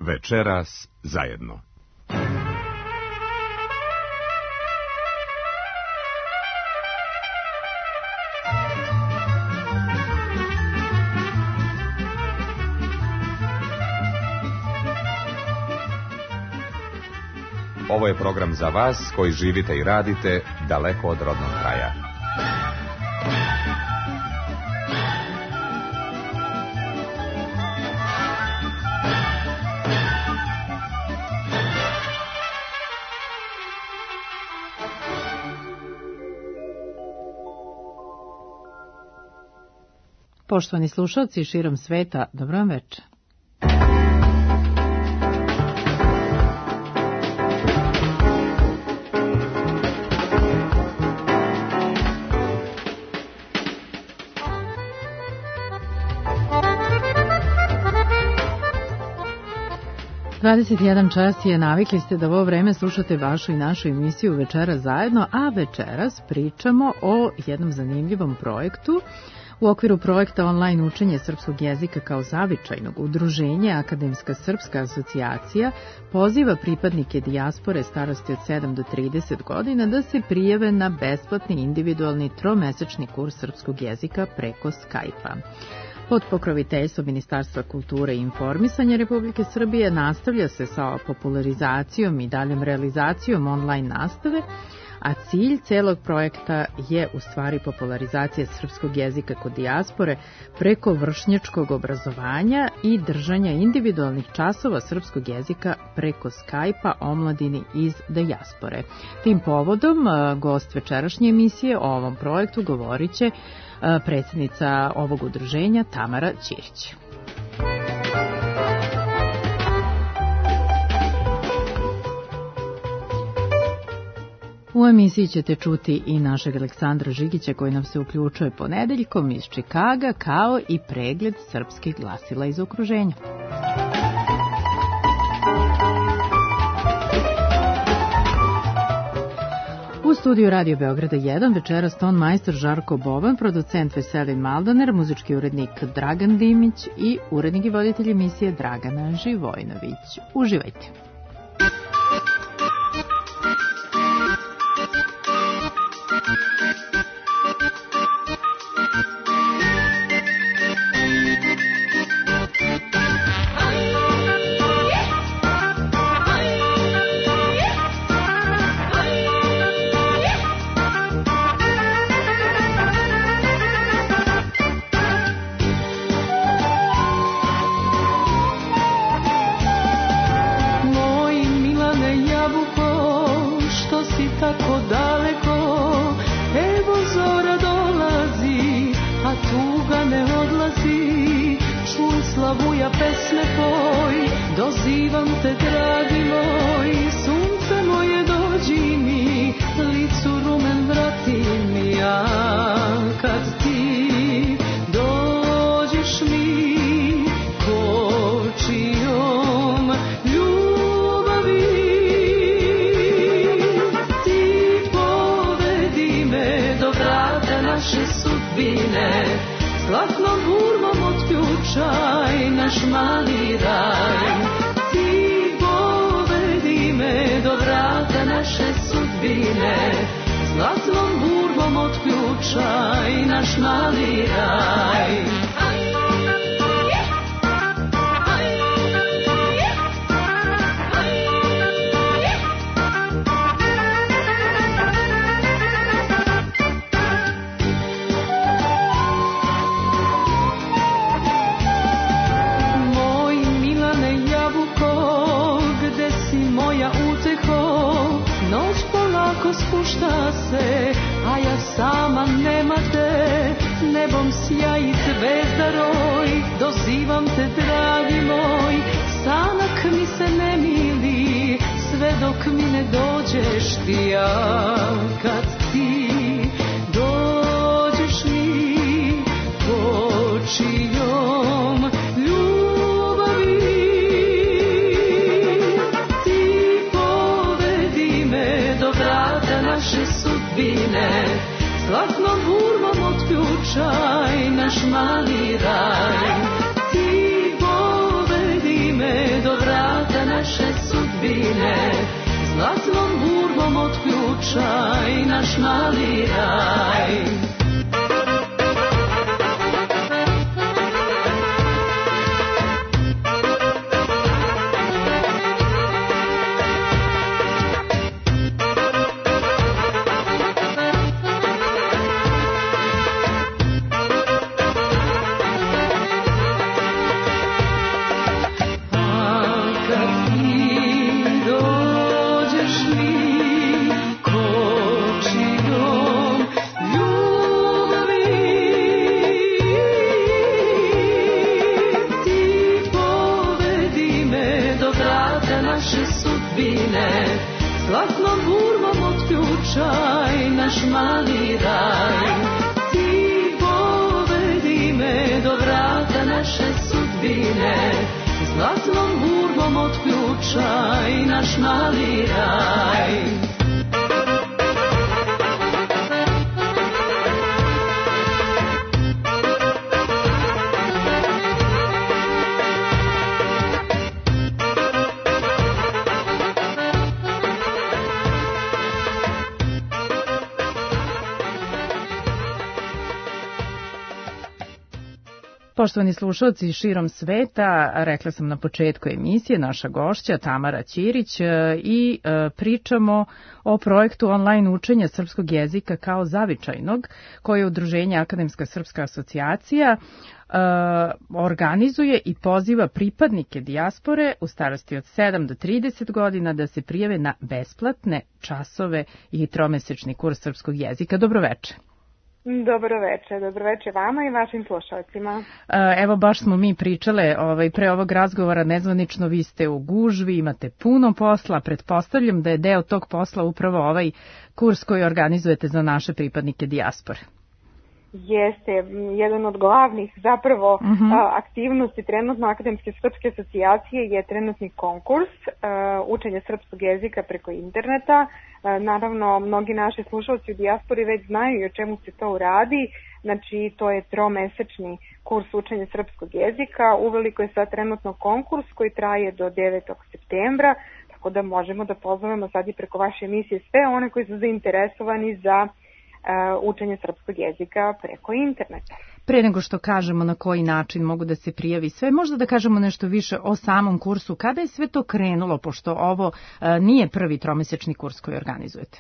Večeras zajedno. Ovo je program za vas koji živite i radite daleko od rodnog kraja. Poštovani slušalci širom sveta, dobro vam večer. Dvadeset jedan čas je, navikli ste da ovo vreme slušate vašu i našu emisiju Večeras zajedno, a večeras pričamo o jednom zanimljivom projektu. U okviru projekta online učenje srpskog jezika kao zavičajnog udruženja Akademska srpska asocijacija poziva pripadnike dijaspore starosti od 7 do 30 godina da se prijave na besplatni individualni tromesečni kurs srpskog jezika preko Skype-a. Pod pokroviteljstvom Ministarstva kulture i informisanja Republike Srbije nastavlja se sa popularizacijom i daljom realizacijom online nastave, a cilj celog projekta je u stvari popularizacija srpskog jezika kod dijaspore preko vršnjačkog obrazovanja i držanja individualnih časova srpskog jezika preko Skype-a omladini iz dijaspore. Tim povodom, gost večerašnje emisije o ovom projektu govorit će predsjednica ovog udruženja Tamara Ćirić. U emisiji ćete čuti i našeg Aleksandra Žigića koji nam se uključuje ponedeljkom iz Čikaga, kao i pregled srpskih glasila iz okruženja. U studiju Radio Beograda 1 večeras ton majstor Žarko Boban, producent Veselin Maldaner, muzički urednik Dragan Dimić i urednik i voditelj emisije Dragana Živojnović. Uživajte! Zlatnom burmom otključaj naš mali raj. Ti povedi me do vrata sudbine, zlatnom burbom otključaj naš mali raj. Zlatnom burbom otključaj naš mali raj. Ti povedi me do vrata naše sudbine, zlatnom burbom otključaj naš mali raj. Poštovani slušalci širom sveta, rekla sam na početku emisije, naša gošća Tamara Ćirić i pričamo o projektu online učenja srpskog jezika kao zavičajnog, koje Udruženje Akademska srpska asocijacija organizuje i poziva pripadnike dijaspore u starosti od 7 do 30 godina da se prijave na besplatne časove i tromesečni kurs srpskog jezika. Dobroveče. Dobroveče vama i vašim slušalcima. Evo baš smo mi pričale pre ovog razgovora nezvanično, vi ste u gužvi, imate puno posla, pretpostavljam da je deo tog posla upravo ovaj kurs koji organizujete za naše pripadnike dijaspore. Jeste, jedan od glavnih zapravo aktivnosti trenutno Akademske srpske asocijacije je trenutni konkurs učenja srpskog jezika preko interneta. Naravno, mnogi naši slušalci u dijaspori već znaju i o čemu se to radi. Znači, to je tromesečni kurs učenja srpskog jezika. Uveliko je sad trenutno konkurs koji traje do 9. septembra, tako da možemo da pozovemo sad i preko vaše emisije sve one koji su zainteresovani za učenje srpskog jezika preko interneta. Pre nego što kažemo na koji način mogu da se prijavi sve, možda da kažemo nešto više o samom kursu. Kada je sve to krenulo, pošto ovo nije prvi tromesečni kurs koji organizujete?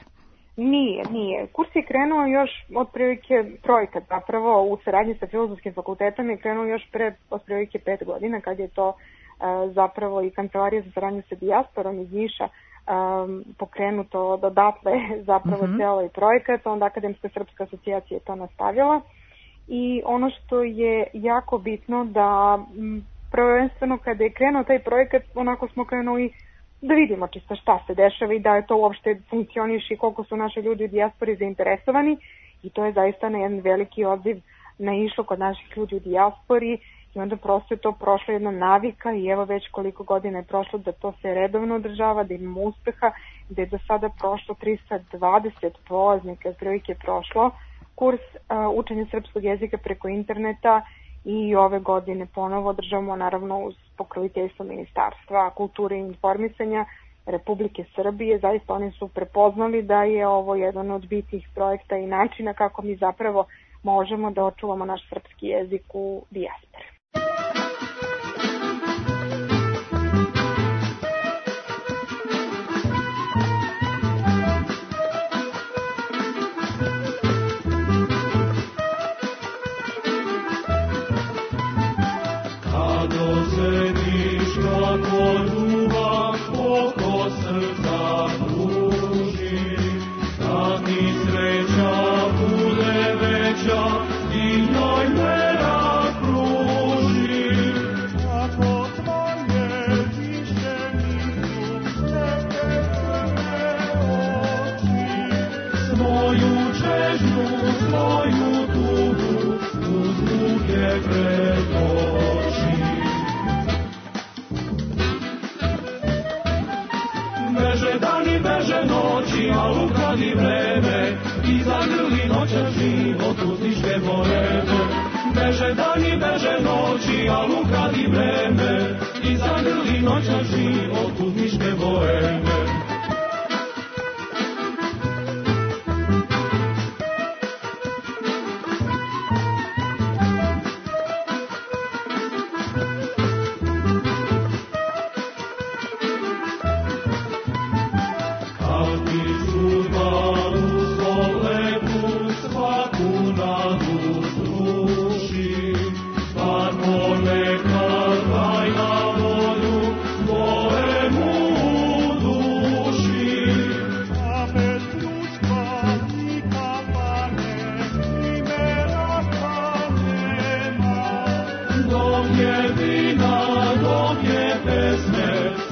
Nije. Kurs je krenuo još otprilike, projekat zapravo u saradnji sa Filozofskim fakultetom je krenuo još pre otprilike 5 godina, kad je to zapravo i Kancelarija za saradnju sa dijasporom iz Niša pokrenuto odatle zapravo cijel ovaj projekat, onda Akademska srpska asocijacija je to nastavila. I ono što je jako bitno da prvenstveno kada je krenuo taj projekat, onako smo krenuli da vidimo čisto šta se dešava i da je to uopšte funkcioniše i koliko su naši ljudi u dijaspori zainteresovani, i to je zaista na jedan veliki odziv naišlo kod naših ljudi u dijaspori. I onda prosto je to prošlo jedna navika i evo već koliko godina je prošlo da to se redovno održava, da imamo uspeha, da je do sada prošlo 320 polaznika, otprilike prošlo kurs učenja srpskog jezika preko interneta i ove godine ponovo održavamo naravno uz pokroviteljstvo Ministarstva kulture i informisanja Republike Srbije. Zaista oni su prepoznali da je ovo jedan od bitnih projekta i načina kako mi zapravo možemo da očuvamo naš srpski jezik u dijaspori. Beže dani, beže noći, a ukradi vreme i zagrli noća život uzniške boje.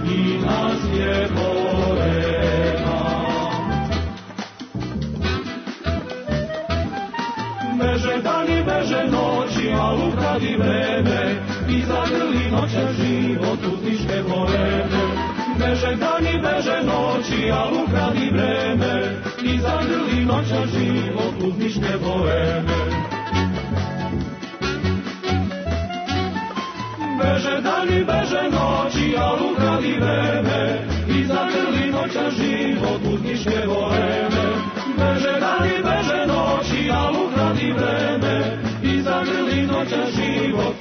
i na zvijeborema. Beže dani, beže noći, a ukradi vreme i zagrli noća život uzničke boheme. Beže dani, beže noći, a ukradi vreme i zagrli noća život uzničke boheme. Beže dani, beže noći, a ukradi vreme i zagrli noća život uzničke boheme. Beže dani, beže noći, a ukradi vreme i zagrli noća život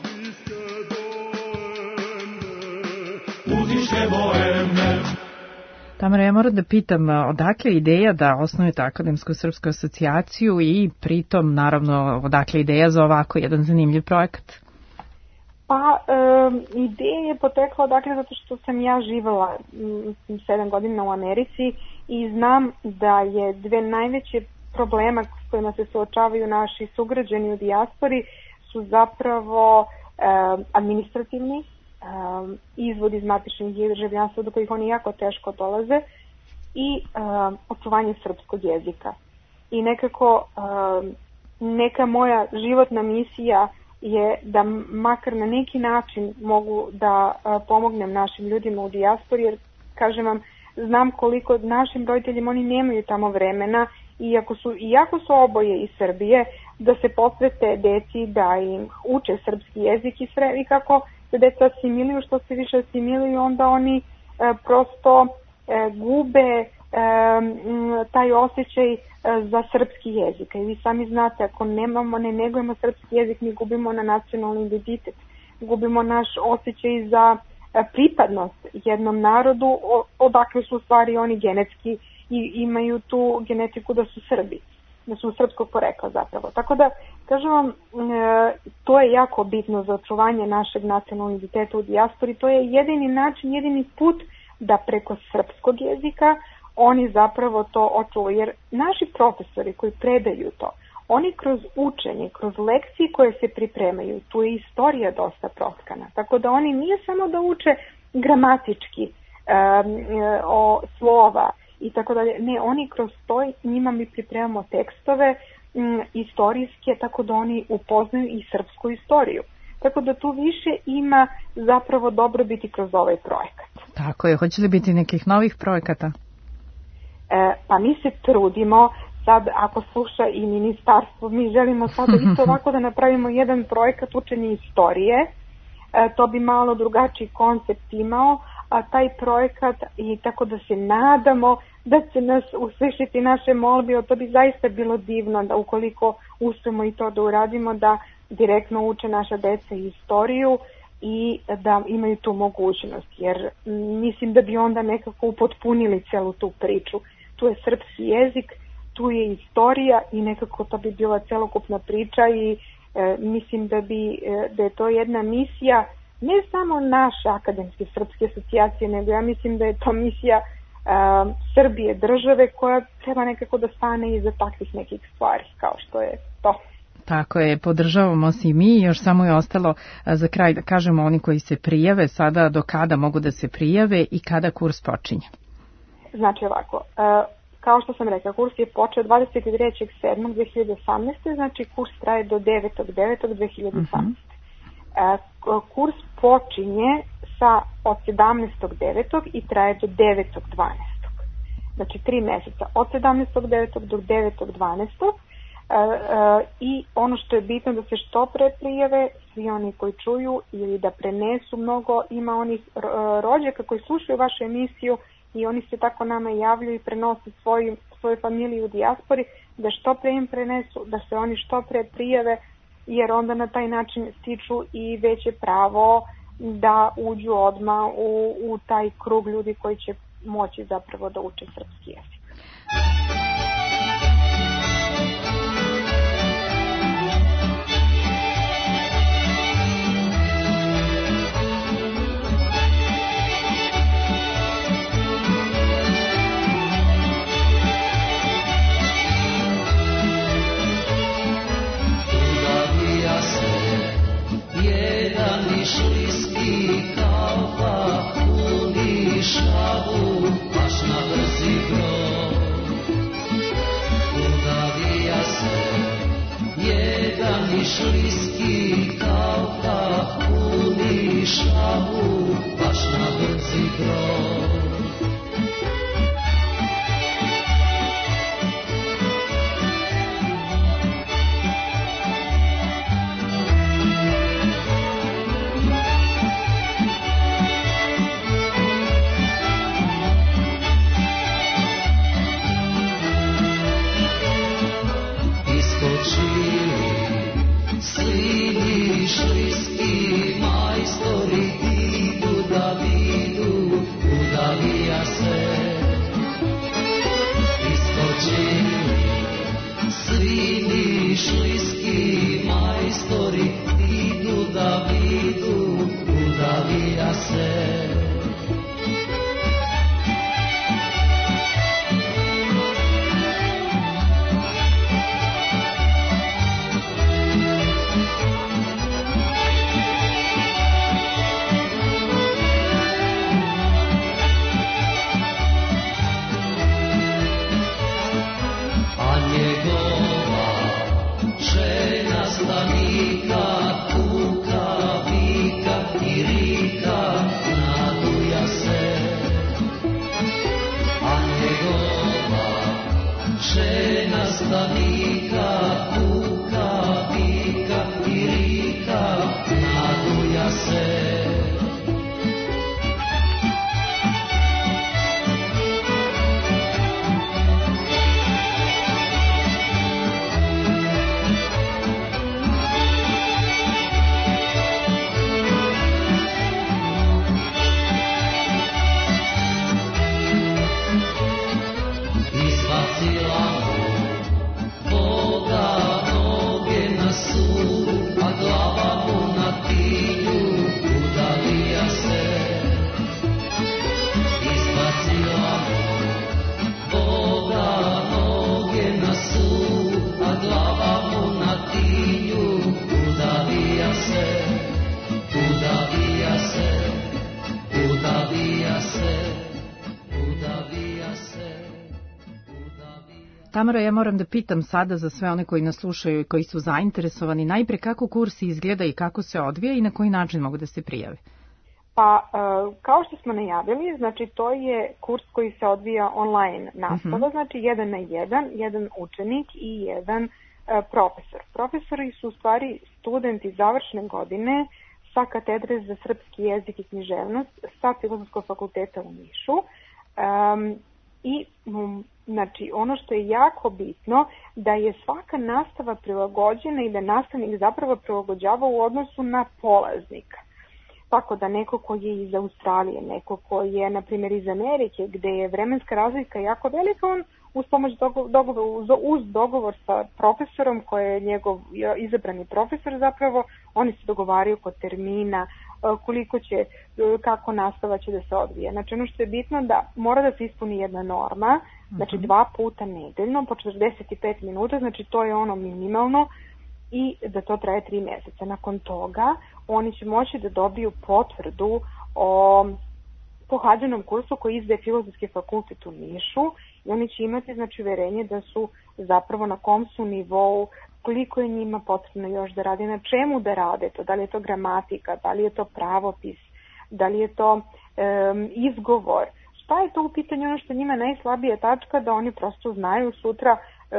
uzničke boheme. Tamara, ja moram da pitam odakle ideja da osnujete Akademsku srpsku asocijaciju i pritom, naravno, odakle ideja za ovako jedan zanimljiv projekat? Pa, ideja je potekla dakle zato što sam ja živela 7 godina u Americi i znam da je dve najveće problema s kojima se suočavaju naši sugrađani u dijaspori su zapravo administrativni, izvod iz matičnih državljanstva do kojih oni jako teško dolaze i očuvanje srpskog jezika. I nekako neka moja životna misija je da makar na neki način mogu da pomognem našim ljudima u dijaspori, jer kažem vam, znam koliko našim roditeljima oni nemaju tamo vremena, iako su oboje iz Srbije, da se posvete deci, da im uče srpski jezik i sve, i kako se deca asimiluju, što se više asimiluju, onda oni prosto gube taj osjećaj za srpski jezik. I vi sami znate, ako ne negujemo srpski jezik, mi gubimo na nacionalni identitet, gubimo naš osjećaj za pripadnost jednom narodu, odakle su u stvari oni genetski i imaju tu genetiku da su Srbi, da su srpskog porekla zapravo. Tako da, kažem vam, to je jako bitno za očuvanje našeg nacionalnog identiteta u dijaspori. To je jedini način, jedini put da preko srpskog jezika oni zapravo to očuvaju. Jer naši profesori koji predaju to, oni kroz učenje, kroz lekcije koje se pripremaju, tu je istorija dosta protkana. Tako da oni nije samo da uče gramatički o slova i tako dalje. Ne, oni kroz to, njima mi pripremamo tekstove istorijske, tako da oni upoznaju i srpsku istoriju. Tako da tu više ima zapravo dobrobiti kroz ovaj projekat. Tako je, hoće li biti nekih novih projekata? Pa mi se trudimo, sad ako sluša i ministarstvo, mi želimo sada isto ovako da napravimo jedan projekat učenja istorije, to bi malo drugačiji koncept imao, a taj projekat, i tako da se nadamo da će nas uslišiti naše molbe, to bi zaista bilo divno da ukoliko uspemo i to da uradimo, da direktno uče naša deca istoriju i da imaju tu mogućnost, jer mislim da bi onda nekako upotpunili celu tu priču. Tu je srpski jezik, tu je istorija i nekako to bi bila celokupna priča i mislim da je to jedna misija ne samo naše Akademske srpske asocijacije, nego ja mislim da je to misija Srbije, države, koja treba nekako da stane iza takvih nekih stvari kao što je to. Tako je, podržavamo se i mi. Još samo je ostalo za kraj da kažemo oni koji se prijave sada, do kada mogu da se prijave i kada kurs počinje. Znači ovako, kao što sam rekla, kurs je počeo 23.7.2018. Znači kurs traje do 9.9.2018. Kurs počinje od 17.9. i traje do 9.12. Znači 3 mjeseca, od 17.9. do 9.12. I ono što je bitno da se što pre prijave, svi oni koji čuju ili da prenesu, mnogo ima onih rođaka koji slušaju vašu emisiju i oni se tako nama javljaju i prenose svoju familiju u dijaspori, da što pre im prenesu, da se oni što pre prijave, jer onda na taj način stiču i veće pravo da uđu odmah u taj krug ljudi koji će moći zapravo da uče srpski jezik. Išli sti kao pahuni šavu, baš na brzi brod. Udavija se jedan i šliski, kao da puni šavu, baš na brzi brod. Slini šliski majstori idu da vidu, udavija se. Iskočili slini šliski majstori idu da vidu, udavija se. Tamara, ja moram da pitam sada za sve one koji nas slušaju i koji su zainteresovani, najpre kako kurs izgleda i kako se odvija i na koji način mogu da se prijave? Pa, kao što smo najavili, znači to je kurs koji se odvija online nastava, znači 1 na 1, jedan učenik i jedan profesor. Profesori su u stvari studenti završne godine sa katedre za srpski jezik i književnost sa Filozofskog fakulteta u Nišu. I znači, ono što je jako bitno da je svaka nastava prilagođena i da nastavnik zapravo prilagođava u odnosu na polaznika. Tako da neko ko je iz Australije, neko ko je, na primjer, iz Amerike, gde je vremenska razlika jako velika, on uz pomoć uz dogovor sa profesorom, koji je njegov izabrani profesor zapravo, oni se dogovaraju kod termina, koliko će, kako nastava će da se odvije. Znači ono što je bitno da mora da se ispuni jedna norma, znači 2 puta nedeljno po 45 minuta, znači to je ono minimalno i da to traje 3 mjeseca. Nakon toga oni će moći da dobiju potvrdu o pohađenom kursu koji izdaje Filozofski fakultet u Nišu i oni će imati znači uverenje da su zapravo na kom su nivou, koliko je njima potrebno još da rade, na čemu da rade to, da li je to gramatika, da li je to pravopis, da li je to izgovor, šta je to u pitanju, ono što njima najslabija tačka, da oni prosto znaju sutra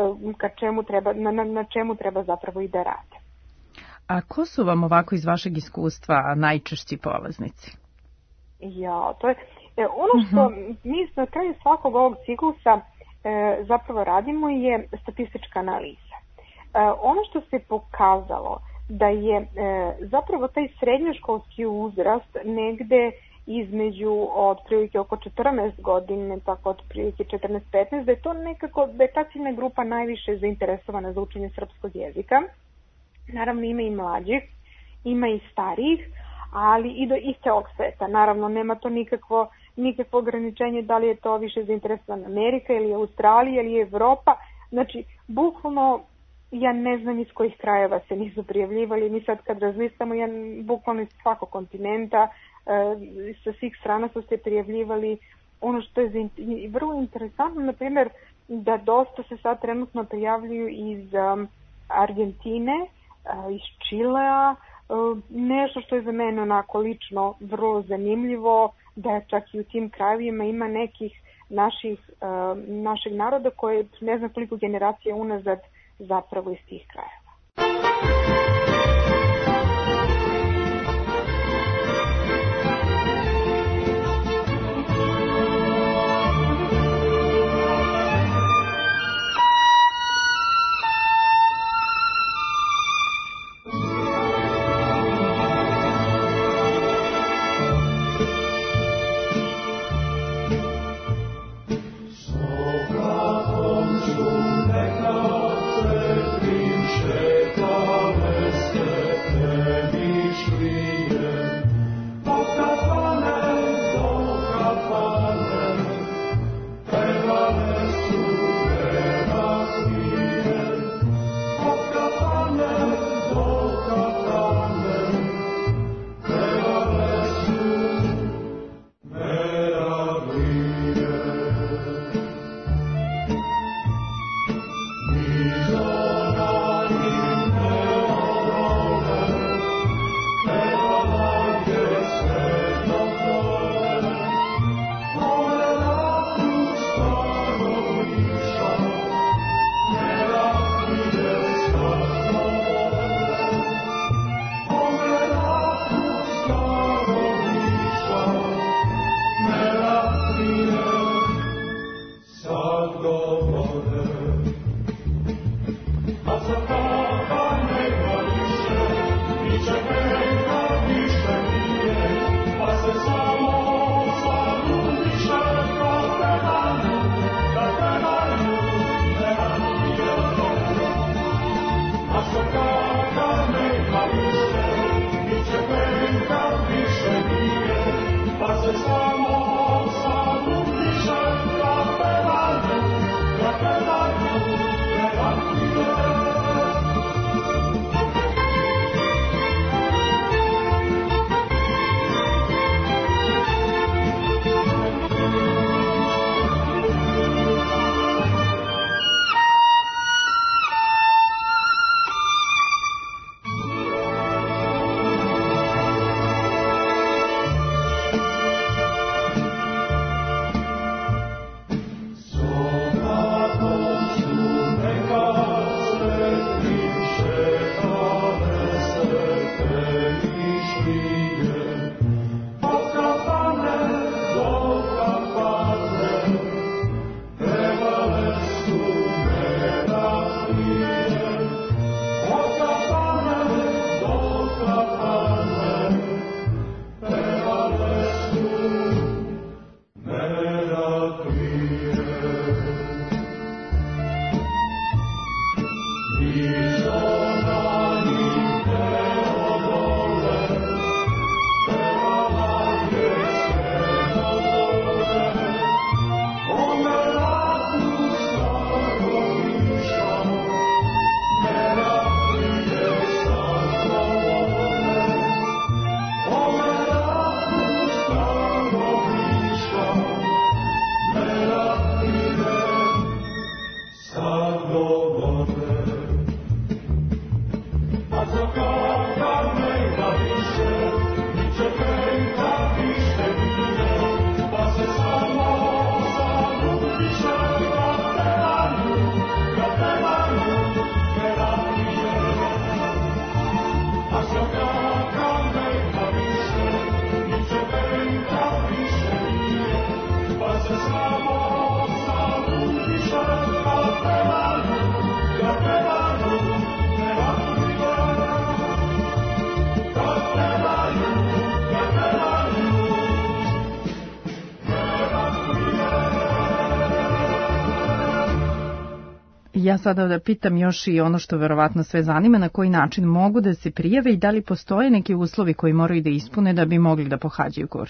na čemu treba zapravo i da rade. A ko su vam ovako iz vašeg iskustva najčešći polaznici? Ja, to je ono što mi na kraju svakog ovog ciklusa zapravo radimo je statistička analiza. Ono što se pokazalo da je zapravo taj srednjoškolski uzrast negde između otprilike oko 14 godine, tako otprilike 14-15, da je to nekako, da je ta ciljna grupa najviše zainteresovana za učenje srpskog jezika. Naravno ima i mlađih, ima i starijih, ali i iz celog sveta. Naravno nema to nikakvo ograničenje da li je to više zainteresovana Amerika ili Australija ili Evropa. Znači, bukvalno ja ne znam iz kojih krajeva se nisu prijavljivali. Mi sad kad razlistamo, bukvalno iz svakog kontinenta, sa svih strana su se prijavljivali. Ono što je vrlo interesantno, na primjer, da dosta se sad trenutno prijavljuju iz Argentine, iz Čilea, nešto što je za mene onako lično vrlo zanimljivo, da je čak i u tim krajevima ima nekih našeg naroda koje ne znam koliko generacija unazad zapravo iz tih krajeva. Ja sada da pitam još i ono što verovatno sve zanima, na koji način mogu da se prijave i da li postoje neki uslovi koji moraju da ispune da bi mogli da pohađaju kurs?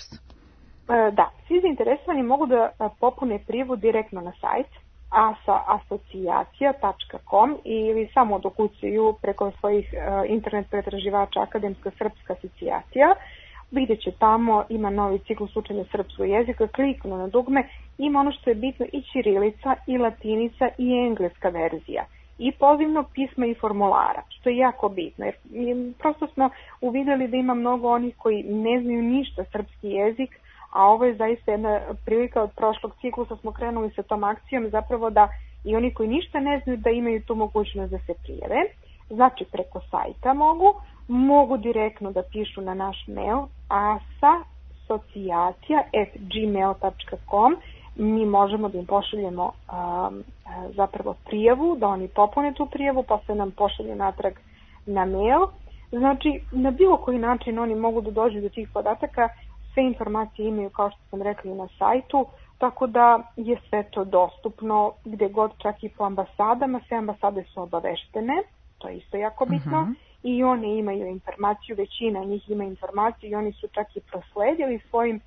Da, svi zainteresovani mogu da popune prijavu direktno na sajt asocijacija.com ili samo dokucaju preko svojih internet pretraživača Akademska srpska asocijacija. vidjet će tamo, ima novi ciklus učenja srpskog jezika, kliknu na dugme, ima ono što je bitno i ćirilica, i latinica, i engleska verzija, i pozivnog pisma i formulara, što je jako bitno, jer prosto smo uvidjeli da ima mnogo onih koji ne znaju ništa srpski jezik, a ovo je zaista jedna prilika. Od prošlog ciklusa smo krenuli sa tom akcijom, zapravo da i oni koji ništa ne znaju da imaju tu mogućnost da se prijave. Znači preko sajta mogu direktno da pišu na naš mail asocijacija@gmail.com. Mi možemo da im pošaljemo zapravo prijavu, da oni popune tu prijavu, pa se nam pošalje natrag na mail. Znači, na bilo koji način oni mogu da dođu do tih podataka, sve informacije imaju, kao što sam rekla, na sajtu, tako da je sve to dostupno gde god, čak i po ambasadama. Sve ambasade su obaveštene, to je isto jako bitno, i one imaju informaciju, većina njih ima informaciju i oni su čak i prosledili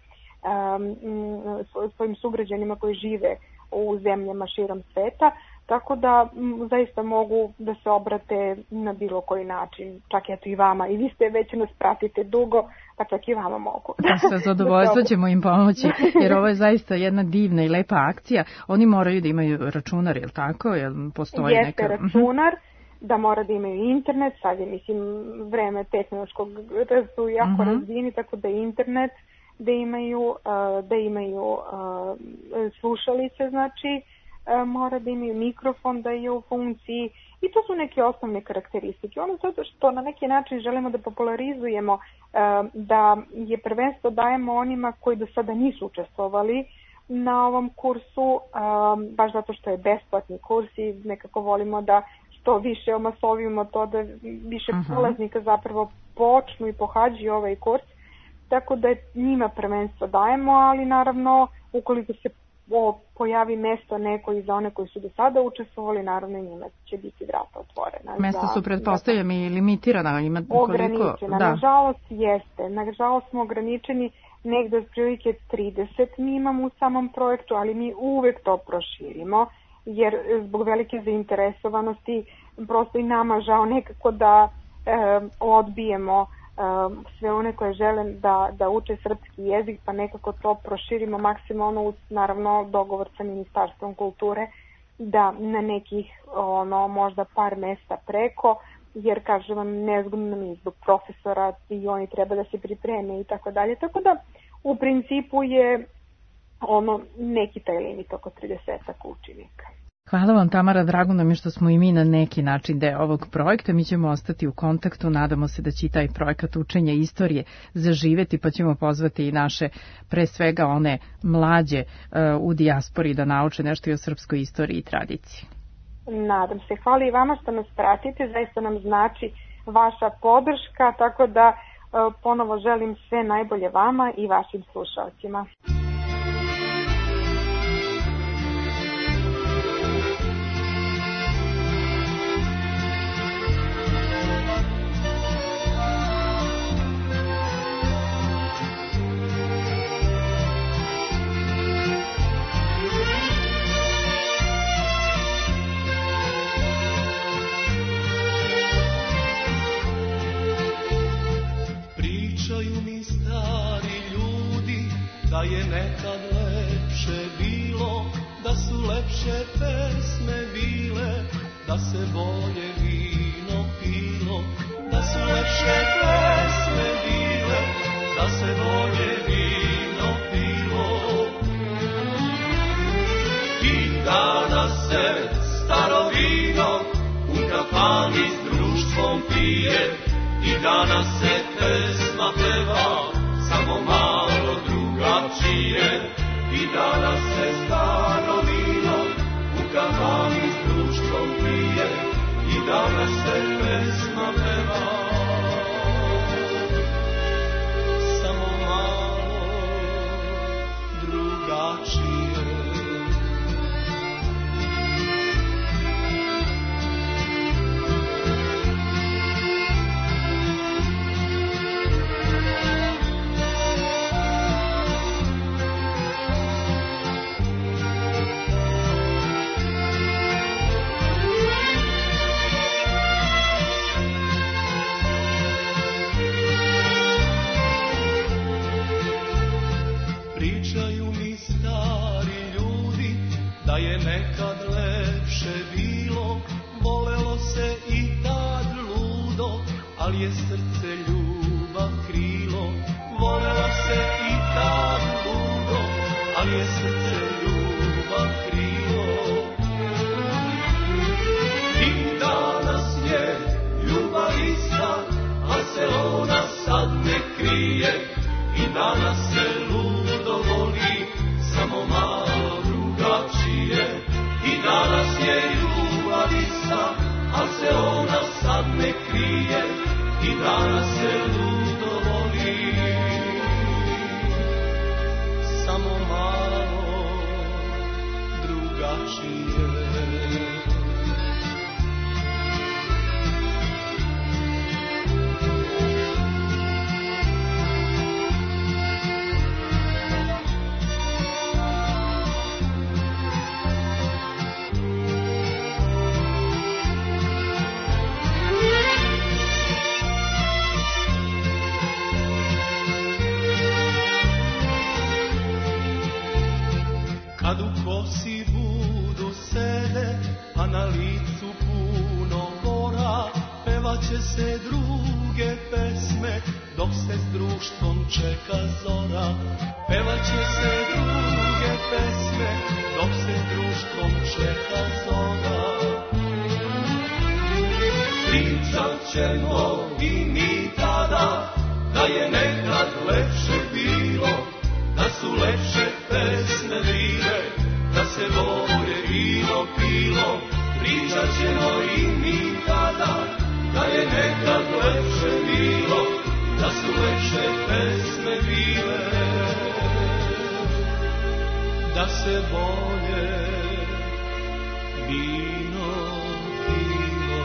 svojim sugrađanima koji žive u zemljama širom sveta, tako da zaista mogu da se obrate na bilo koji način, čak eto i vama, i vi ste već nas pratite dugo, pa čak i vama mogu. Sa zadovoljstvo ćemo im pomoći, jer ovo je zaista jedna divna i lepa akcija. Oni moraju da imaju računar, je li tako? Postoji Jeste računar, da mora da imaju internet, sad je mislim vreme tehnološkog su jako razvijeni, tako da je internet, da imaju slušalice, znači mora da imaju mikrofon da je u funkciji, i to su neke osnovne karakteristike. Ono zato što na neki način želimo da popularizujemo, da je prvenstvo dajemo onima koji do sada nisu učestvovali na ovom kursu, baš zato što je besplatni kurs i nekako volimo da što više omasovimo to, da više polaznika zapravo počnu i pohađaju ovaj kurs, tako da njima prvenstvo dajemo, ali naravno ukoliko se pojavi mesto neko i za one koji su do sada učestvovali, naravno njima će biti vrata otvorena. Mesta su, pretpostavljam, i limitirana? Ograničena, nažalost jeste. Nažalost smo ograničeni negde od prilike 30 mi imamo u samom projektu, ali mi uvek to proširimo, jer zbog velike zainteresovanosti prosto i nama žao nekako da odbijemo sve one koje žele da uče srpski jezik, pa nekako to proširimo maksimalno uz naravno dogovor sa Ministarstvom kulture, da na nekih možda par mesta preko, jer kažem vam, nezgodno nam je zbog profesora i oni treba da se pripreme i tako dalje, tako da u principu je neki taj limit oko 30 učenika. Hvala vam, Tamara, drago nam je što smo i mi na neki način deo ovog projekta. Mi ćemo ostati u kontaktu, nadamo se da će i taj projekat učenja istorije zaživeti, pa ćemo pozvati i naše, pre svega one mlađe u dijaspori, da nauče nešto i o srpskoj istoriji i tradiciji. Nadam se. Hvala i vama što nas pratite, zaista nam znači vaša podrška, tako da ponovo želim sve najbolje vama i vašim slušalcima. Da je nekad lepše bilo, da su lepše pesme bile, da se bolje vino pilo, da su lepše pesme bile, da se bolje vino pilo. I danas se staro vino u kafani s društvom pije, i danas se pesma peva, samo malo drugačije. I danas se staro vino u kafani s društvom pije, i danas se pesma peva, samo malo drugačije. da je nekad lepše bilo, volelo se i tad ludo, ali je srce ljubav krilo. Volelo se i tad ludo, ali je srce ljubav krilo. I danas je ljubav ista, a se ona sad ne krije. I danas se ludo voli, samo malo drugačije. I danas je ljubav ista, a se ona sad ne krije. I danas se ludo voli, samo malo drugačije. Kad u kosi budu sede, a na licu puno bora, pevaće se druge pesme, dok se s društvom čeka zora. Pevaće se druge pesme, dok se s društvom čeka zora. Pričat ćemo i mi tada, da je nekad lepše bilo, da su lepše pesme bile, da se bolje vino pilo. Pričat ćemo i mi tada, da je nekad lepše bilo, da su lepše pesme bile, da se bolje vino pilo.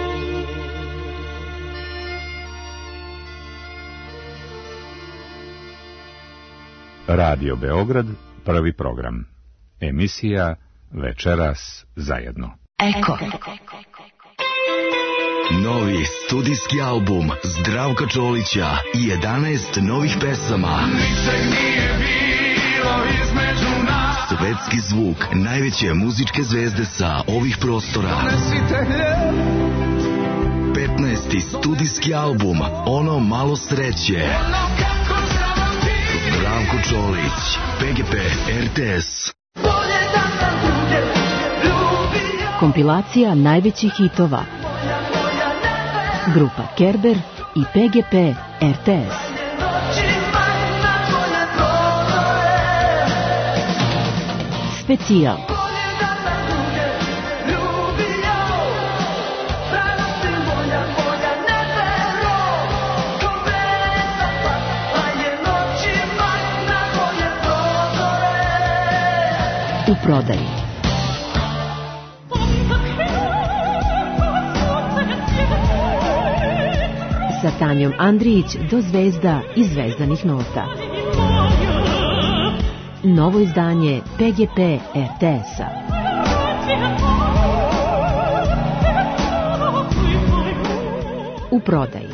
Radio Beograd, prvi program. Emisija Večeras zajedno. Eko. Novi studijski album Zdravka Čolića i 11 novih pesama. Ničeg nije bilo između nas. Svetski zvuk najveće muzičke zvezde sa ovih prostora. 15. studijski album Ono malo sreće. Zdravko Čolić, PGP RTS. Kompilacija najvećih hitova. Grupa Kerber i PGP RTS. Specijal. U prodaji. Sa Tanjom Andrijić do zvezda i zvezdanih nota. Novo izdanje PGP RTS-a. U prodaji.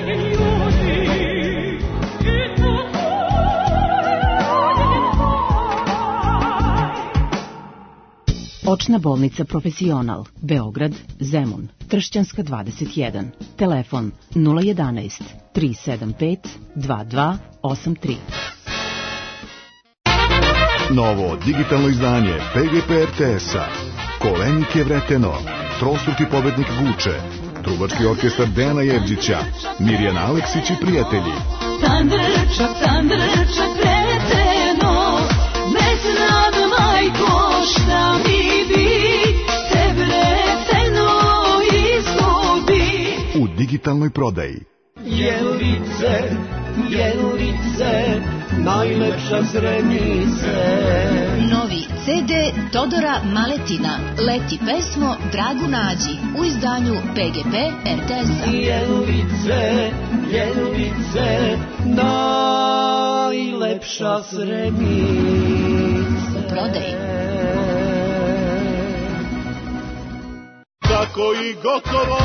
Očna bolnica Profesional, Beograd, Zemun, Tršćanska 21, telefon 011 375 2283. Novo digitalno izdanje PGP RTS-a, Kolenik je vreteno, trostruki pobednik Guče, trubački orkestar Dejana Jevđića, Mirjana Aleksić i prijatelji. Tandrčak vreteno, bez nad majko šta mi bi, te vreteno izgubi. U digitalnoj prodaji. Jelice, jelice, najlepša Zrenice. Novi CD Todora Maletina, Leti pesmo Dragu nađi, u izdanju PGP RTS-a. Jelice, jelice, najlepša Zrenice. U prodaji. Tako i gotovo.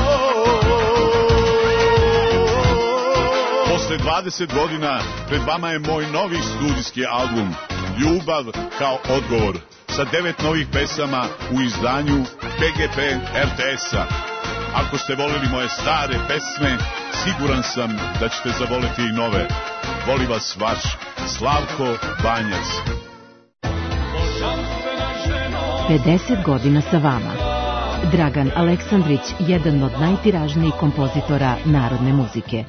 Posle 20 godina pred vama je moj novi studijski album Ljubav kao odgovor. sa 9 novih pesama u izdanju PGP RTS-a. Ako ste volili moje stare pesme, siguran sam da ćete zavoliti i nove. Voli vas vaš Slavko Banjac. 50 godina sa vama. Dragan Aleksandrić, jedan od najtiražnijih kompozitora narodne muzike.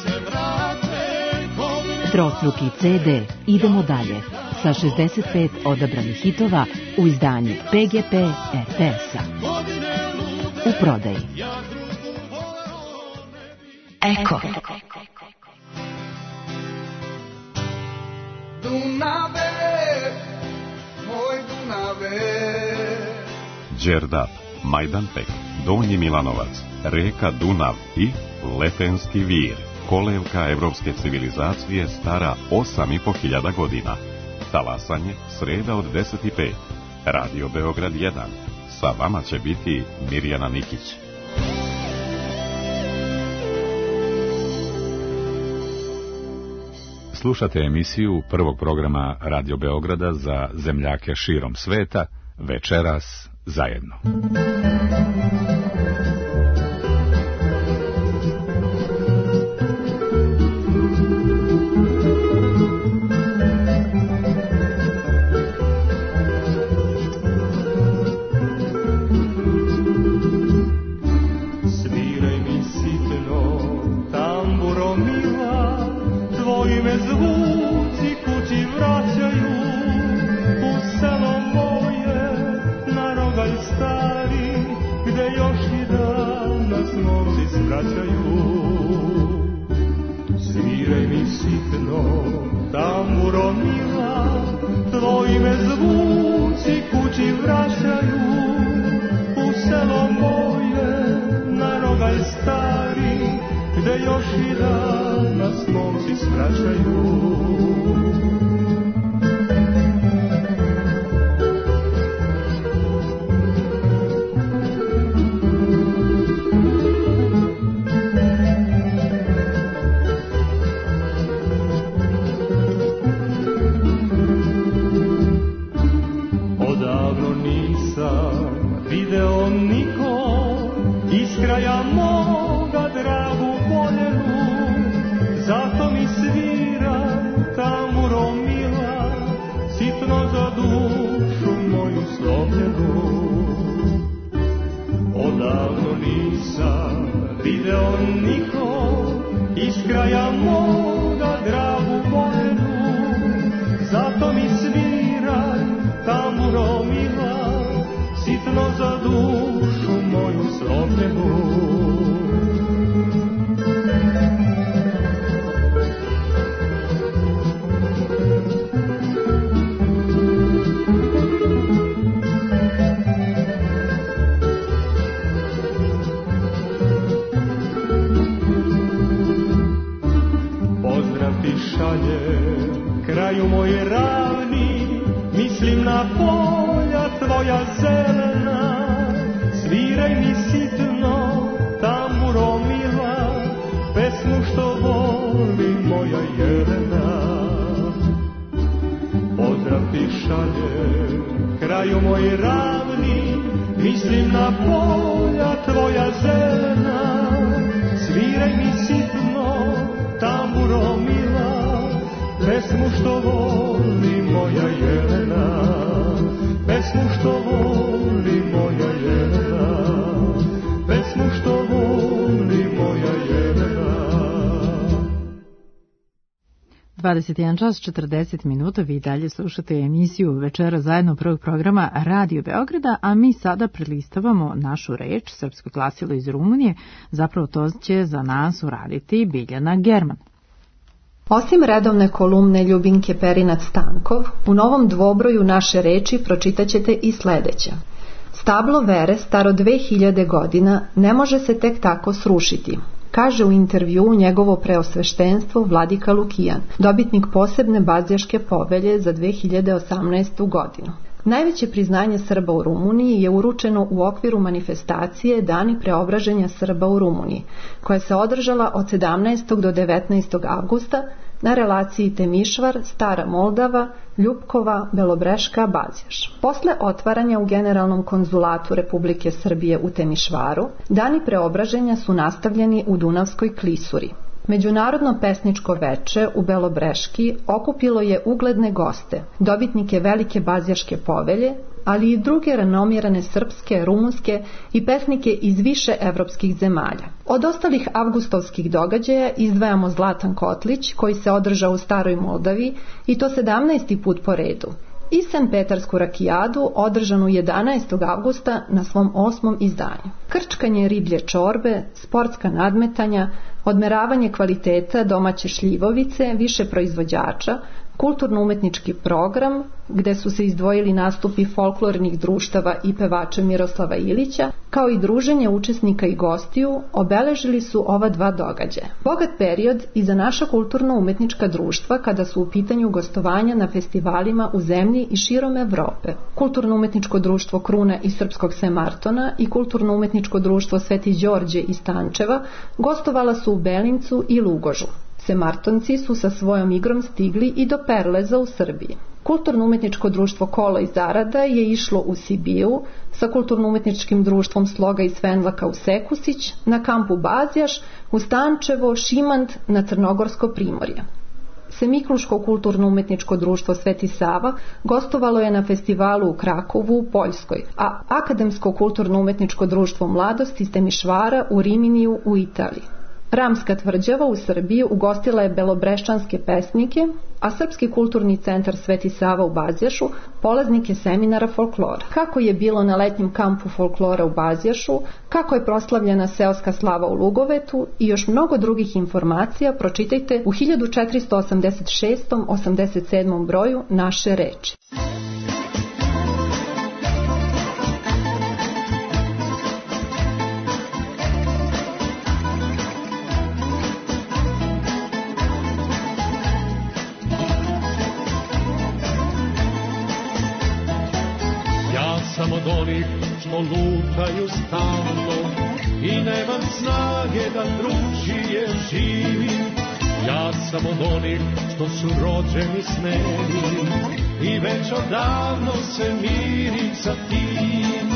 Trostruki CD Idemo dalje sa 65 odabranih hitova u izdanju PGP RTS-a. U prodaji. Eko. Dunave, moj Dunave. Đerdap, Majdanpek, Donji Milanovac, reka Dunav i Letenski vir, kolevka evropske civilizacije stara 8.500 godina. Talasanje, sreda od 10:05. Radio Beograd 1. Sa vama će biti Mirjana Nikić. Slušate emisiju prvog programa Radio Beograda za zemljake širom sveta, Večeras zajedno. Sviraj mi sitno, tamburo mila, tvoji me zvuci kući vraćaju. U selo moje, na rogalj stari, gde još i danas momci skraćaju. Pesmu što voli moja Jelena, pesmu što voli moja Jelena. 21 čas 40 minuta, vi dalje slušate emisiju Večera zajedno prvog programa Radio Beograda, a mi sada prelistavamo našu reč, srpsko glasilo iz Rumunije, zapravo to će za nas uraditi Biljana German. Osim redovne kolumne Ljubinke Perinac-Stankov, u novom dvobroju naše reči pročitaćete i sledeće. Stablo vere, staro 2000 godina, ne može se tek tako srušiti, kaže u intervjuu njegovo preosveštenstvo Vladika Lukijan, dobitnik posebne Bazjaške povelje za 2018. godinu. Najveće priznanje Srba u Rumuniji je uručeno u okviru manifestacije Dani preobraženja Srba u Rumuniji, koja se održala od 17. do 19. avgusta na relaciji Temišvar, Stara Moldava, Ljupkova, Belobreška, Bazjaš. Posle otvaranja u Generalnom konzulatu Republike Srbije u Temišvaru, dani preobraženja su nastavljeni u Dunavskoj klisuri. Međunarodno pesničko veče u Belobreški okupilo je ugledne goste, dobitnike Velike Bazjaške povelje, ali i druge renomirane srpske, rumunske i pesnike iz više evropskih zemalja. Od ostalih avgustovskih događaja izdvajamo Zlatan Kotlić, koji se održao u Staroj Moldavi i to 17. put po redu, i Sanpetarsku rakijadu održanu 11. avgusta na svom 8. izdanju. Krčkanje riblje čorbe, sportska nadmetanja, odmeravanje kvaliteta domaće šljivovice, više proizvođača, kulturno-umetnički program gde su se izdvojili nastupi folklornih društava i pevača Miroslava Ilića, kao i druženje učesnika i gostiju, obeležili su ova dva događaja. Bogat period i za naša kulturno-umetnička društva kada su u pitanju gostovanja na festivalima u zemlji i širom Evrope. Kulturno-umetničko društvo Kruna iz Srpskog Semartona i Kulturno-umetničko društvo Sveti Đorđe iz Stančeva gostovala su u Belincu i Lugožu. Semartonci su sa svojom igrom stigli i do Perleza u Srbiji. Kulturno-umetničko društvo Kola i Zarada je išlo u Sibiju sa Kulturno-umetničkim društvom Sloga i Svenlaka u Sekusić, na kampu Bazjaš, u Stančevo, Šimand, na Crnogorsko primorje. Semikluško kulturno-umetničko društvo Sveti Sava gostovalo je na festivalu u Krakovu u Poljskoj, a Akademsko kulturno-umetničko društvo Mladost iz Temišvara u Riminiju u Italiji. Ramska tvrđava u Srbiji ugostila je belobreščanske pesnike, a Srpski kulturni centar Sveti Sava u Bazjašu polaznike seminara folklora. Kako je bilo na letnjem kampu folklora u Bazjašu, kako je proslavljena seoska slava u Lugovetu i još mnogo drugih informacija pročitajte u 1486. 87. broju Naše reči. Sam od onih što lutaju stalno i nemam snage da drugčije živim. Ja sam od onih što su rođeni smeli i već odavno se mirim sa tim.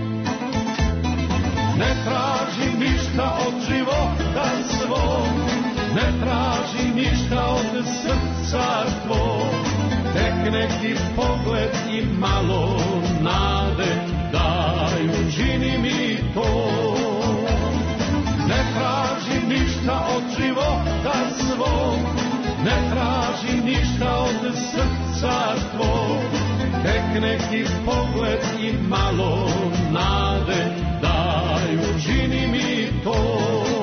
Ne tražim ništa od života svog, ne tražim ništa od srca tvog, tek neki pogled i malo nade daju, čini mi to. Ne tražim ništa od života svog, ne tražim ništa od srca tvog, tek neki pogled i malo nade daju, čini mi to.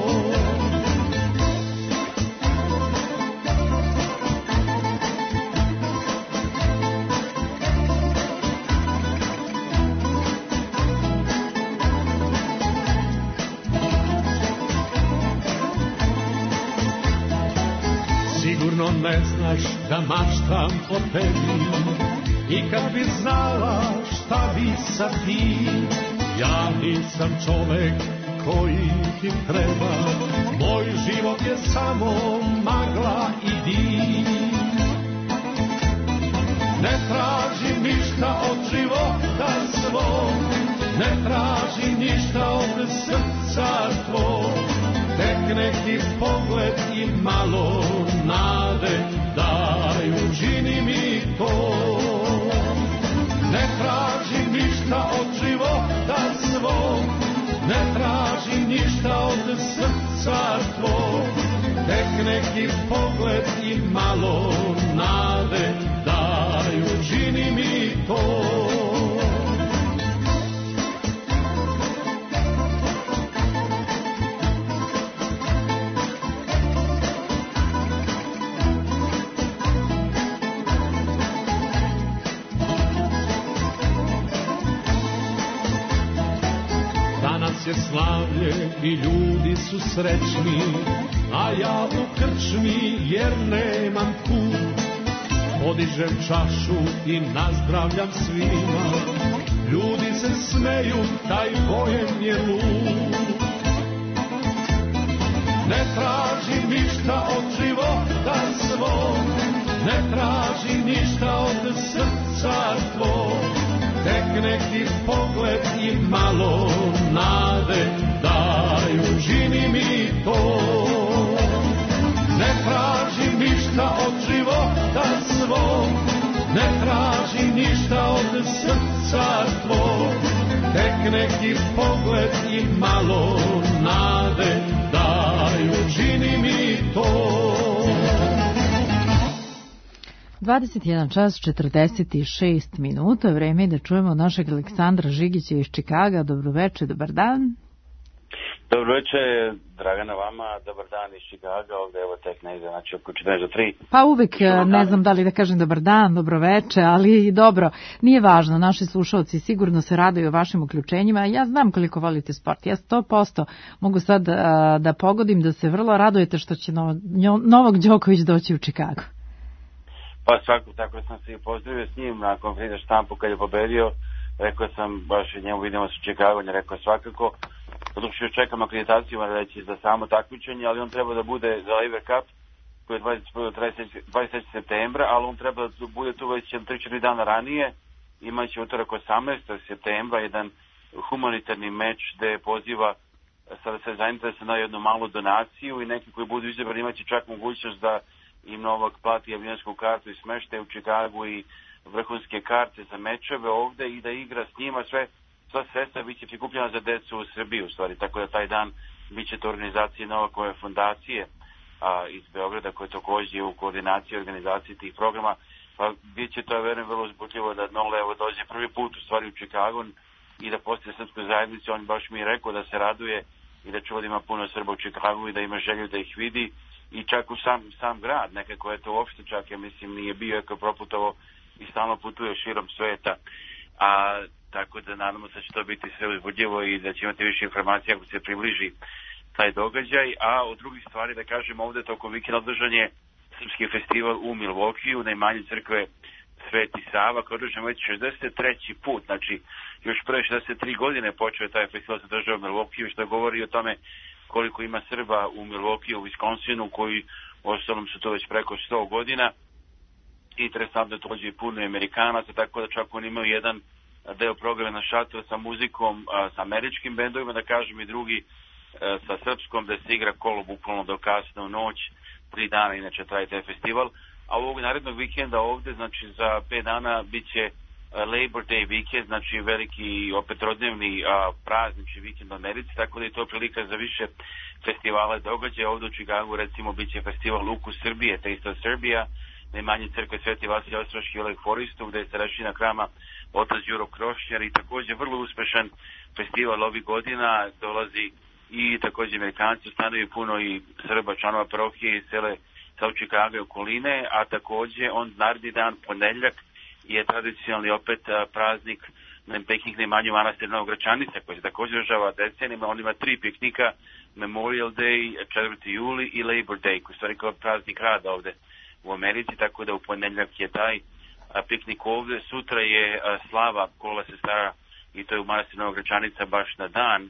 Sigurno ne znaš da maštam o tebi i kad bi znala šta bi sa tim. Ja nisam čovek koji ti treba, moj život je samo magla i dim. Ne tražim ništa od života svog, ne tražim ništa od srca tvog, tek neki pogled i malo nade daju, čini mi to. Ne tražim ništa od života svog, ne tražim ništa od srca tvog, tek neki pogled i malo nade daju, čini mi to. Je slavlje i ljudi su srećni, a ja u krčmi jer nemam put. Podižem čašu i nazdravljam svima, ljudi se smeju, taj bojem je lud. Ne tražim ništa od života svog, ne tražim ništa od srca tvog, tek neki pogled i malo nade daju, čini mi to. Ne tražim ništa od života svog, ne tražim ništa od srca tvog, tek neki pogled i malo nade daju, čini mi to. 21 čas 46 minuta, vreme je da čujemo našeg Aleksandra Žigića iz Čikaga. Dobroveče, dobar dan. Dobroveče, Dragana vama, dobar dan iz Čikaga, ovde evo tek negde, znači oko 14 do 3. Pa uvek ne znam da li da kažem dobar dan, dobroveče, ali dobro, nije važno, naši slušalci sigurno se raduju vašim uključenjima. Ja znam koliko volite sport, ja 100% mogu sad da pogodim da se vrlo radujete što će Novak Đoković doći u Čikagu. Pa svako, tako sam se i pozdravio s njim na konferenciji za štampu kad je pobedio, rekao sam baš njemu vidimo se u Čikagu, on je rekao svakako, zato što još čekam akreditaciju reći za samo takmičenje, ali on treba da bude za Lever Cup koji je 23. septembra, ali on treba da bude tu već 3-4 dana ranije, imaće utorak 18. septembra jedan humanitarni meč gde poziva sada se zainteresuje na jednu malu donaciju i neki koji budu izabrani imaće čak mogućnost da im Novak plati avionsku kartu i smeštaj u Čikagu i vrhunske karte za mečeve ovde i da igra s njima sva sredstva biće prikupljena za decu u Srbiji u stvari, tako da taj dan biće to organizacije Novakove fondacije iz Beograda koje takođe je u koordinaciji organizacije tih programa, pa biće to verujem vrlo uzbudljivo da Nolevo dođe prvi put u stvari u Čikagu i da postaje srpsku zajednicu, on baš mi je rekao da se raduje i da čuva da ima puno Srba u Čikagu i da ima želju da ih vidi i čak u sam grad, nekako je to uopšte čak, ja mislim, nije bio jako proputovo i stalno putuje širom sveta. Tako da nadamo se da će to biti sve uzbudljivo i da će imati više informacija ako se približi taj događaj. A od drugih stvari da kažem ovde tokom vikenda održan je srpski festival u Milwaukeeu, na imanju crkve Sveti Sava, koji je održan već 63. put, znači još pre 63 godine počeo taj festival se držao u Milwaukeeu, što govori o tome koliko ima Srba u Milwaukeeu, u Wisconsinu, koji ostalom su to već preko 100 godina. Interesantno da dođe i puno Amerikanaca, tako da čak oni imaju jedan deo programa na šatru sa muzikom, sa američkim bendovima, da kažem, i drugi sa srpskom, da se igra kolo bukvalno do kasno u noć, 3 dana inače traje taj festival. A ovog narednog vikenda ovde, znači za 5 dana, bit će Labor Day vikend, znači veliki opet rodnevni praznični vikend u Americi, tako da je to prilika za više festivala događaja. Ovde u Čikagu recimo bit će festival Ukus Srbije, Taste of Serbia, na imanju crkve Sveti Vasilij Ostroški u Lake Forestu, gde je starešina hrama otac Đuro Krošnjar i takođe vrlo uspešan festival ovih godina, dolazi i takođe Amerikanci, stanuju puno i Srba, članova parohije iz cele South Chicago i okoline, a takođe on naredni dan, ponedeljak, je tradicionalni opet praznik piknik na imanju manastira Novog Gračanica, koji se takođe održava decenijama. On ima 3 piknika, Memorial Day, 4. juli i Labor Day, koji stvari kao praznik rada ovde u Americi, tako da u ponedeljak je taj piknik ovde. Sutra je slava kola sestara i to je u manastiru Novog Gračanica baš na dan,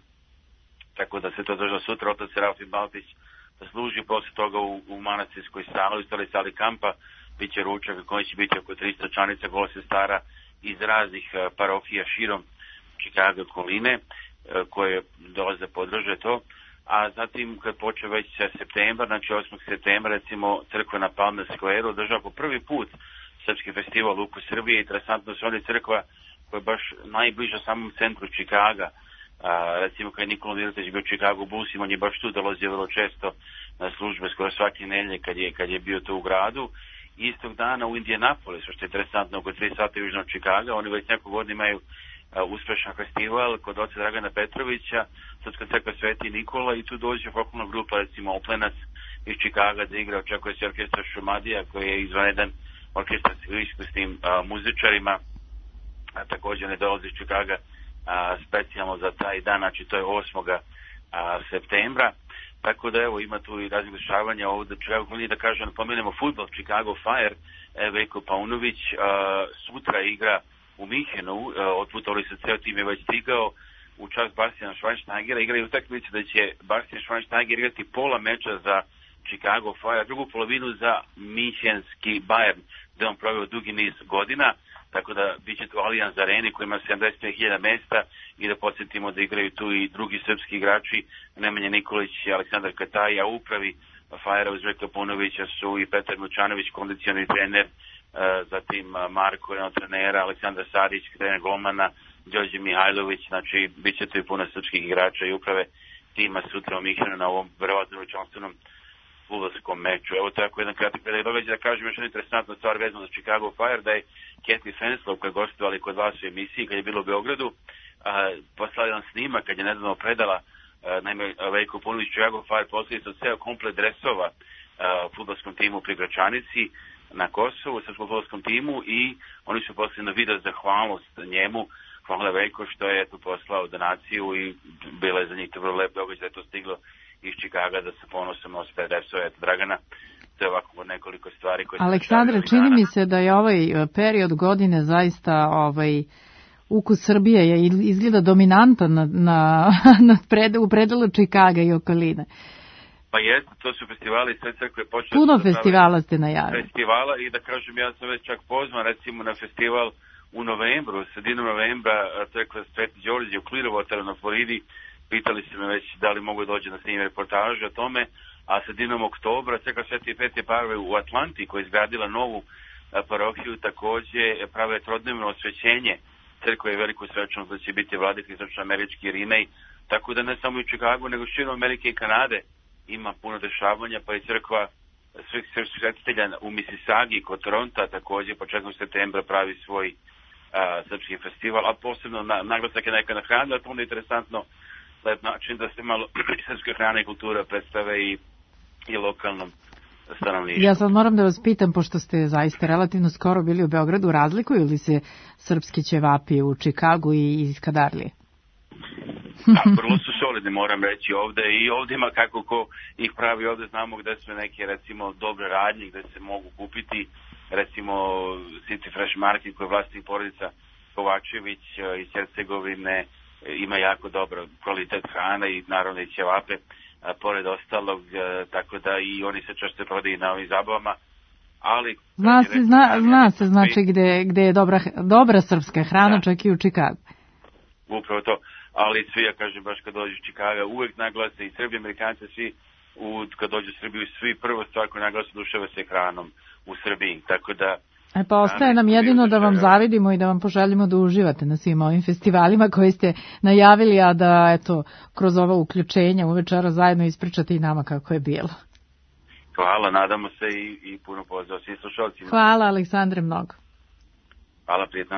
tako da se to održava sutra. Otac Serafim Baltić da služi posle toga u manastirskoj sali, u stali sali kampa, bit će ručak koji će biti oko 300 članica gola sestara iz raznih parohija širom Čikaga okoline koje dolaze podrže to. A zatim kad počne već septembar, znači 8. septembra recimo crkva na Palmer Square održava po prvi put srpski festival Ukus Srbije. Interesantno se ovdje crkva koja je baš najbliža samom centru Čikaga. Recimo kad je Nikola Miletić bio u Chicago Bullsima, on je baš tu dolazio vrlo često na službe skoro svake nedelje kad je bio tu u gradu. Istog dana u Indianapolisu, što je interesantno, oko 3 sata južno od Čikaga, oni već neko godina imaju uspešan festival kod oca Dragana Petrovića, Srpska crkva Sveti Nikola, i tu dođe folklorna grupa, recimo Oplenac iz Čikaga da igra, očekuje se orkestar Šumadija koji je izvanredan orkestar s iskusnim muzičarima, a također ne dolazi iz Čikaga specijalno za taj dan, znači to je 8. septembra. Tako da evo ima tu i raznih dešavanja ovdje. Chicago, da kažem, pomenemo futbol, Chicago Fire, Veljko Paunović sutra igra u Minhenu, otputovali se, ceo tim je već stigao, u čast Bastiana Schweinsteigera, igraju utakmicu da će Bastian Schweinsteiger igrati pola meča za Chicago Fire, drugu polovinu za Münchenski Bayern, gde on proveo dugi niz godina, tako da bit će tu Allianz Areni koji ima 75.000 mesta i da podsjetimo da igraju tu i drugi srpski igrači, Nemanja Nikolić i Aleksandar Kataj, a u upravi Fajera uz Željka Punovića su i Petar Mučanović, kondicioni trener, zatim Marko, trenera, Aleksandar Sarić, trener golmana, Đorđe Mihajlović, znači bit će tu i puno srpskih igrača i uprave tima sutra u Mihenu na ovom verovatno veličanstvenom fudbalskom meču. Evo tako jedan kratak događaj, da kažem još jedna interesantna stvar vezana za Chicago Fire, da je Kathy Fenslow, koja je gostovali kod vas u emisiji kad je bilo u Beogradu, poslala jedan snimak kad je nedavno predala naime Veljko Punović Chicago Fire posljednicu od ceo komplet dresova fudbalskom timu pri Gračanici na Kosovu, srpskom fudbalskom timu, i oni su poslali na video zahvalnost njemu. Hvala Veljko što je tu poslao donaciju i bila je za njih to vrlo lep događaj da je to stiglo iz Čikaga, da se ponosom nose te dresove. Dragana, to je ovako nekoliko stvari koje... Aleksandre, čini mi se da je ovaj period godine zaista ukus Srbije je izgleda dominantan u predelu Čikaga i okoline. Pa jeste, to su festivali, sve crkve počeli... Puno festivala ste najavili. Festivala i da kažem, ja sam već čak pozvan recimo na festival u novembru, sredinom novembra, crkva Sveti Đorđe u Clearwateru na Floridi. Pitali su me već da li mogu dođe da snimim reportažu o tome, a sredinom oktobra crkva Sveti Peti Parve u Atlanti, koja je izgradila novu parohiju, takođe prave trodnevno osvećenje crkve je veliko svečanost da će biti vladika istočnoamerički Irinej, tako da ne samo u Čikagu, nego širom Amerike i Kanade ima puno dešavanja, pa i crkva svih svetitelja u Mississaugi kod Toronta takođe početkom septembra pravi svoj srpski festival, a posebno naglasak je neka na hranu, a to onda je interesantno lep način da se malo srpska hrana i kultura predstave i lokalnom stanovništvu. Ja sad moram da vas pitam, pošto ste zaista relativno skoro bili u Beogradu, razlikuju li se srpski ćevapi u Čikagu i iz Kadarlije? Vrlo su solidni, moram reći ovde, i ovde ima kako ko ih pravi, ovde znamo gde su neke recimo dobre radnje gde se mogu kupiti, recimo City Fresh Market koji je vlasnik porodica Kovačević iz Hercegovine, ima jako dobro kvalitet hrana i naravno i ćevape pored ostalog, tako da i oni se često prodaju na ovim zabavama, ali... Zna se znači gde je dobra srpska hrana, čak i u Čikagu. Upravo to, ali svi, ja kažem, baš kad dođu u Čikaga, uvek naglase i Srbi, Amerikanci, svi kad dođu u Srbiju, svi prvo stvar koju naglase duševa se hranom u Srbiji, tako da... Pa ostaje nam jedino da vam zavidimo i da vam poželimo da uživate na svim ovim festivalima koji ste najavili, a da eto kroz ova uključenja u Večera zajedno ispričate i nama kako je bilo. Hvala, nadamo se i puno pozdrav svim slušalcima. Hvala Aleksandre mnogo. Hvala, prijetno.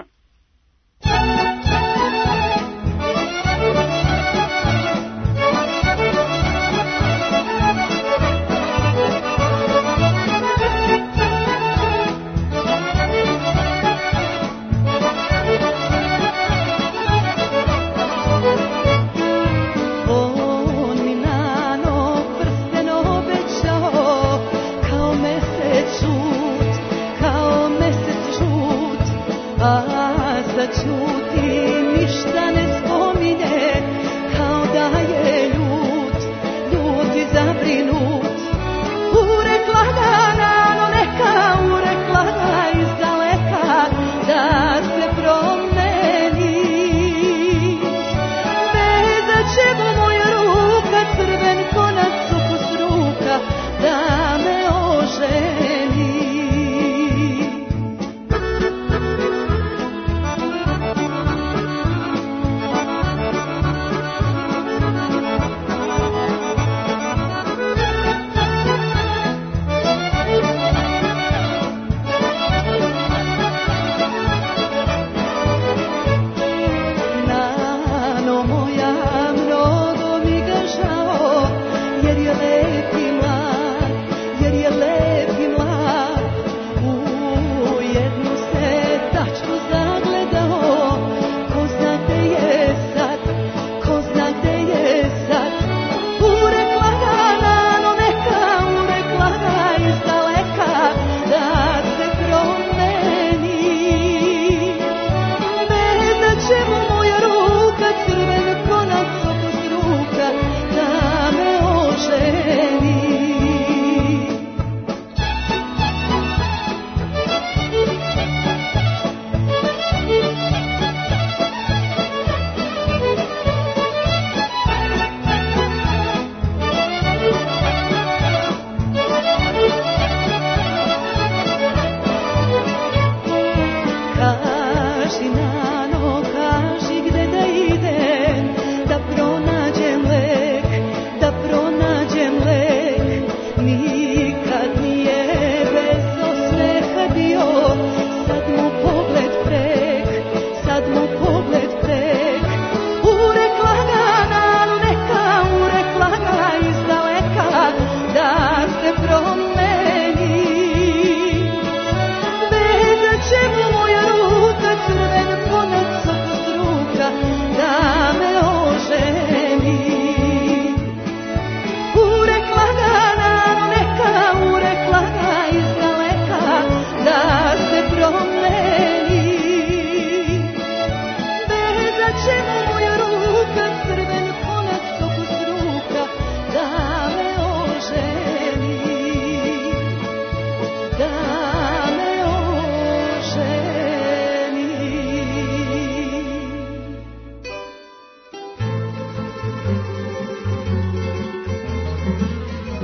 Čemu moja ruka crven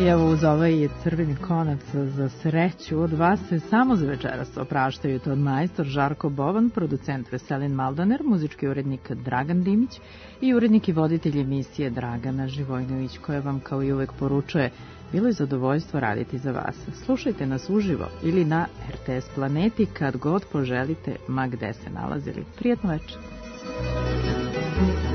I evo uz ovaj crveni konac za sreću od vas se samo za večeras opraštaju to od majstor Žarko Bovan, producent Veselin Maldaner, muzički urednik Dragan Dimić i urednik i voditelj emisije Dragana Živojnović, koja vam kao i uvek poručuje: bilo je zadovoljstvo raditi za vas. Slušajte nas uživo ili na RTS Planeti kad god poželite, ma gde se nalazili. Prijetno večer.